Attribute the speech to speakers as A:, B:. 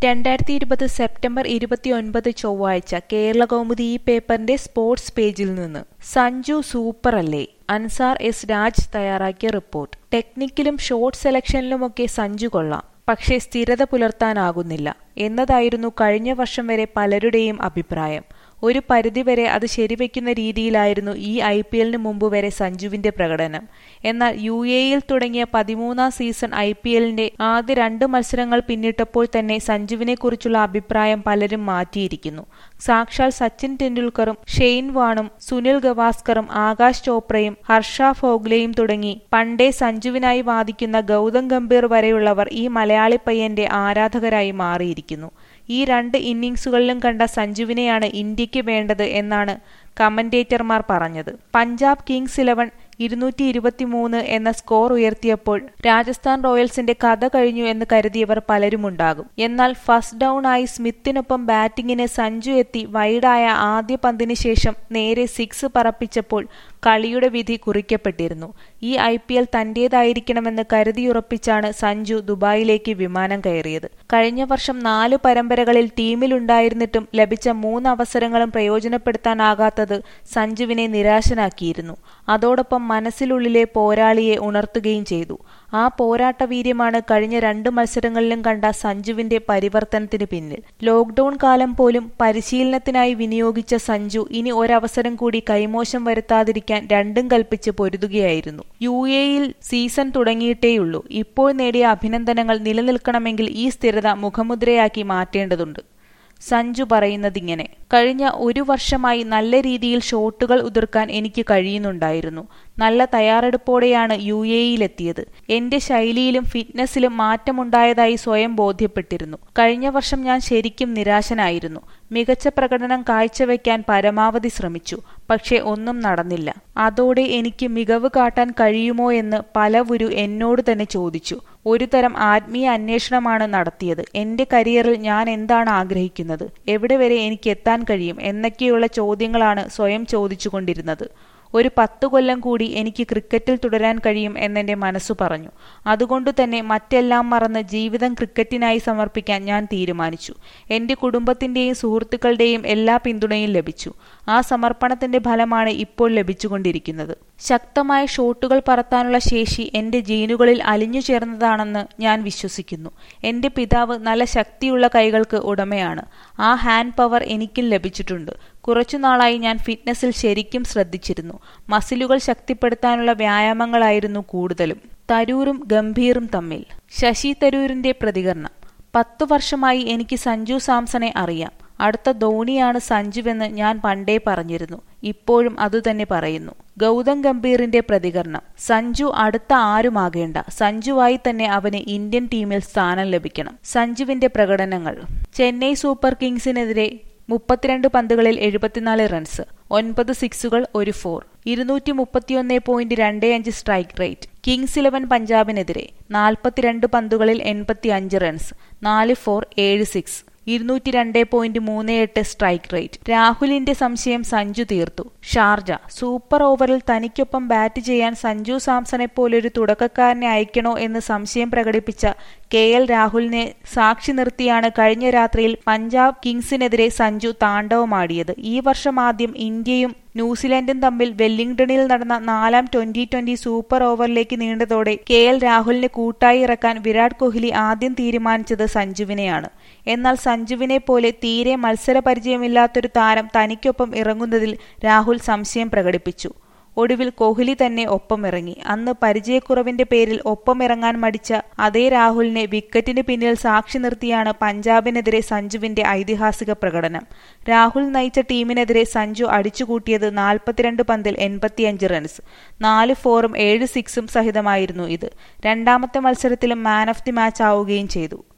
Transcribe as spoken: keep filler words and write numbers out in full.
A: രണ്ടായിരത്തി ഇരുപത് സെപ്റ്റംബർ ഇരുപത്തിയൊൻപത് ചൊവ്വാഴ്ച കേരളകൗമുദി ഈ പേപ്പറിന്റെ സ്പോർട്സ് പേജിൽ നിന്ന്. സഞ്ജു സൂപ്പറല്ലേ? അൻസാർ എസ് രാജ് തയ്യാറാക്കിയ റിപ്പോർട്ട്. ടെക്നിക്കിലും ഷോട്ട് സെലക്ഷനിലുമൊക്കെ സഞ്ജു കൊള്ളാം, പക്ഷേ സ്ഥിരത പുലർത്താനാകുന്നില്ല എന്നതായിരുന്നു കഴിഞ്ഞ വർഷം വരെ പലരുടെയും അഭിപ്രായം. ഒരു പരിധിവരെ അത് ശരിവെക്കുന്ന രീതിയിലായിരുന്നു ഈ ഐ പി എല്ലിന് മുമ്പ് വരെ സഞ്ജുവിന്റെ പ്രകടനം. എന്നാൽ യു എയിൽ തുടങ്ങിയ പതിമൂന്നാം സീസൺ ഐ പി എല്ലിന്റെ ആദ്യ രണ്ട് മത്സരങ്ങൾ പിന്നിട്ടപ്പോൾ തന്നെ സഞ്ജുവിനെക്കുറിച്ചുള്ള അഭിപ്രായം പലരും മാറ്റിയിരിക്കുന്നു. സാക്ഷാൽ സച്ചിൻ ടെണ്ടുൽക്കറും ഷെയ്ൻ വാണും സുനിൽ ഗവാസ്കറും ആകാശ് ചോപ്രയും ഹർഷ ഭോഗ്ലെയും തുടങ്ങി പണ്ടേ സഞ്ജുവിനായി വാദിക്കുന്ന ഗൗതം ഗംഭീർ വരെയുള്ളവർ ഈ മലയാളി പയ്യന്റെ ആരാധകരായി മാറിയിരിക്കുന്നു. ഈ രണ്ട് ഇന്നിംഗ്സുകളിലും കണ്ട സഞ്ജുവിനെയാണ് ഇന്ത്യക്ക് വേണ്ടത് എന്നാണ് കമന്റേറ്റർമാർ പറഞ്ഞത്. പഞ്ചാബ് കിങ്സ് ഇലവൻ ഇരുന്നൂറ്റി ഇരുപത്തിമൂന്ന് എന്ന സ്കോർ ഉയർത്തിയപ്പോൾ രാജസ്ഥാൻ റോയൽസിന്റെ കഥ കഴിഞ്ഞു എന്ന് കരുതിയവർ പലരുമുണ്ടാകും. എന്നാൽ ഫസ്റ്റ് ഡൗൺ ആയി സ്മിത്തിനൊപ്പം ബാറ്റിംഗിന് സഞ്ജു എത്തി വൈഡായ ആദ്യ പന്തിന് ശേഷം നേരെ സിക്സ് പറപ്പിച്ചപ്പോൾ കളിയുടെ വിധി കുറിക്കപ്പെട്ടിരുന്നു. ഈ ഐ പി എൽ തന്റേതായിരിക്കണമെന്ന് കരുതിയുറപ്പിച്ചാണ് സഞ്ജു ദുബായിലേക്ക് വിമാനം കയറിയത്. കഴിഞ്ഞ വർഷം നാലു പരമ്പരകളിൽ ടീമിലുണ്ടായിരുന്നിട്ടും ലഭിച്ച മൂന്ന് അവസരങ്ങളും പ്രയോജനപ്പെടുത്താനാകാത്തത് സഞ്ജുവിനെ നിരാശനാക്കിയിരുന്നു. അതോടൊപ്പം മനസ്സിലുള്ളിലെ പോരാളിയെ ഉണർത്തുകയും ചെയ്തു. ആ പോരാട്ടവീര്യമാണ് കഴിഞ്ഞ രണ്ട് മത്സരങ്ങളിലും കണ്ട സഞ്ജുവിന്റെ പരിവർത്തനത്തിന് പിന്നിൽ. ലോക്ക്ഡൌൺ കാലം പോലും പരിശീലനത്തിനായി വിനിയോഗിച്ച സഞ്ജു ഇനി ഒരവസരം കൂടി കൈമോശം വരുത്താതിരിക്കാൻ രണ്ടും കൽപ്പിച്ച് പൊരുതുകയായിരുന്നു. യു എയിൽ സീസൺ തുടങ്ങിയിട്ടേയുള്ളൂ. ഇപ്പോൾ നേടിയ അഭിനന്ദനങ്ങൾ നിലനിൽക്കണമെങ്കിൽ ഈ സ്ഥിരത മുഖമുദ്രയാക്കി മാറ്റേണ്ടതുണ്ട്. സഞ്ജു പറയുന്നതിങ്ങനെ: കഴിഞ്ഞ ഒരു വർഷമായി നല്ല രീതിയിൽ ഷോട്ടുകൾ ഉതിർക്കാൻ എനിക്ക് കഴിയുന്നുണ്ടായിരുന്നു. നല്ല തയ്യാറെടുപ്പോടെയാണ് യു എയിലെത്തിയത്. എന്റെ ശൈലിയിലും ഫിറ്റ്നസിലും മാറ്റമുണ്ടായതായി സ്വയം ബോധ്യപ്പെട്ടിരുന്നു. കഴിഞ്ഞ വർഷം ഞാൻ ശരിക്കും നിരാശനായിരുന്നു. മികച്ച പ്രകടനം കാഴ്ചവെക്കാൻ പരമാവധി ശ്രമിച്ചു, പക്ഷെ ഒന്നും നടന്നില്ല. അതോടെ എനിക്ക് മികവ് കാട്ടാൻ കഴിയുമോ എന്ന് പലവരു എന്നോട് തന്നെ ചോദിച്ചു. ഒരു തരം ആത്മീയ അന്വേഷണമാണ് നടത്തിയത്. എന്റെ കരിയറിൽ ഞാൻ എന്താണ് ആഗ്രഹിക്കുന്നത്, എവിടെ വരെ എനിക്ക് എത്താൻ കഴിയും എന്നൊക്കെയുള്ള ചോദ്യങ്ങളാണ് സ്വയം ചോദിച്ചുകൊണ്ടിരുന്നത്. ഒരു പത്തു കൊല്ലം കൂടി എനിക്ക് ക്രിക്കറ്റിൽ തുടരാൻ കഴിയും എന്നെന്റെ മനസ്സു പറഞ്ഞു. അതുകൊണ്ടു തന്നെ മറ്റെല്ലാം മറന്ന് ജീവിതം ക്രിക്കറ്റിനായി സമർപ്പിക്കാൻ ഞാൻ തീരുമാനിച്ചു. എന്റെ കുടുംബത്തിന്റെയും സുഹൃത്തുക്കളുടെയും എല്ലാ പിന്തുണയും ലഭിച്ചു. ആ സമർപ്പണത്തിന്റെ ഫലമാണ് ഇപ്പോൾ ലഭിച്ചുകൊണ്ടിരിക്കുന്നത്. ശക്തമായ ഷോട്ടുകൾ പറത്താനുള്ള ശേഷി എന്റെ ജീനുകളിൽ അലിഞ്ഞു ചേർന്നതാണെന്ന് ഞാൻ വിശ്വസിക്കുന്നു. എന്റെ പിതാവ് നല്ല ശക്തിയുള്ള കൈകൾക്ക് ഉടമയാണ്. ആ ഹാൻഡ് പവർ എനിക്കും ലഭിച്ചിട്ടുണ്ട്. കുറച്ചുനാളായി ഞാൻ ഫിറ്റ്നസിൽ ശരിക്കും ശ്രദ്ധിച്ചിരുന്നു. മസിലുകൾ ശക്തിപ്പെടുത്താനുള്ള വ്യായാമങ്ങളായിരുന്നു കൂടുതലും. തരൂരും ഗംഭീറും തമ്മിൽ. ശശി തരൂരിന്റെ പ്രതികരണം: പത്തു വർഷമായി എനിക്ക് സഞ്ജു സാംസണെ അറിയാം. അടുത്ത ധോണിയാണ് സഞ്ജുവെന്ന് ഞാൻ പണ്ടേ പറഞ്ഞിരുന്നു. ഇപ്പോഴും അതുതന്നെ പറയുന്നു. ഗൗതം ഗംഭീറിന്റെ പ്രതികരണം: സഞ്ജു അടുത്ത ആരുമാകേണ്ട, സഞ്ജുവായി തന്നെ അവന് ഇന്ത്യൻ ടീമിൽ സ്ഥാനം ലഭിക്കണം. സഞ്ജുവിന്റെ പ്രകടനങ്ങൾ: ചെന്നൈ സൂപ്പർ കിങ്സിനെതിരെ മുപ്പത്തിരണ്ട് പന്തുകളിൽ എഴുപത്തിനാല് റൺസ്, ഒൻപത് സിക്സുകൾ, ഒരു ഫോർ, ഇരുന്നൂറ്റി മുപ്പത്തിയൊന്ന് പോയിന്റ് രണ്ട് അഞ്ച് സ്ട്രൈക്ക് റേറ്റ്. കിങ്സ് ഇലവൻ പഞ്ചാബിനെതിരെ നാൽപ്പത്തിരണ്ട് പന്തുകളിൽ എൺപത്തി അഞ്ച് റൺസ്, നാല് ഫോർ, ഏഴ് സിക്സ്, ഇരുന്നൂറ്റി രണ്ട് പോയിന്റ് മൂന്ന് എട്ട് സ്ട്രൈക്ക് റേറ്റ്. രാഹുലിന്റെ സംശയം സഞ്ജു തീർത്തു. ഷാർജ: സൂപ്പർ ഓവറിൽ തനിക്കൊപ്പം ബാറ്റ് ചെയ്യാൻ സഞ്ജു സാംസണെ പോലൊരു തുടക്കക്കാരനെ അയക്കണോ എന്ന് സംശയം പ്രകടിപ്പിച്ച കെ എൽ രാഹുലിനെ സാക്ഷി നിർത്തിയാണ് കഴിഞ്ഞ രാത്രിയിൽ പഞ്ചാബ് കിങ്സിനെതിരെ സഞ്ജു താണ്ഡവമാടിയത്. ഈ വർഷം ആദ്യം ഇന്ത്യയും ന്യൂസിലൻഡും തമ്മിൽ വെല്ലിംഗ്ടണിൽ നടന്ന നാലാം ട്വന്റി ട്വന്റി സൂപ്പർ ഓവറിലേക്ക് നീണ്ടതോടെ കെ എൽ രാഹുലിനെ കൂട്ടായി ഇറക്കാൻ വിരാട് കോഹ്ലി ആദ്യം തീരുമാനിച്ചത് സഞ്ജുവിനെയാണ്. എന്നാൽ സഞ്ജുവിനെ പോലെ തീരെ മത്സര പരിചയമില്ലാത്തൊരു താരം തനിക്കൊപ്പം ഇറങ്ങുന്നതിൽ രാഹുൽ സംശയം പ്രകടിപ്പിച്ചു. ഒടുവിൽ കോഹ്ലി തന്നെ ഒപ്പമിറങ്ങി. അന്ന് പരിചയക്കുറവിന്റെ പേരിൽ ഒപ്പമിറങ്ങാൻ മടിച്ച അതേ രാഹുലിനെ വിക്കറ്റിന് പിന്നിൽ സാക്ഷി നിർത്തിയാണ് പഞ്ചാബിനെതിരെ സഞ്ജുവിന്റെ ഐതിഹാസിക പ്രകടനം. രാഹുൽ നയിച്ച ടീമിനെതിരെ സഞ്ജു അടിച്ചുകൂട്ടിയത് നാൽപ്പത്തിരണ്ട് പന്തിൽ എൺപത്തിയഞ്ച് റൺസ്, നാല് ഫോറും ഏഴ് സിക്സും സഹിതമായിരുന്നു ഇത്. രണ്ടാമത്തെ മത്സരത്തിലും മാൻ ഓഫ് ദി മാച്ച് ആവുകയും ചെയ്തു.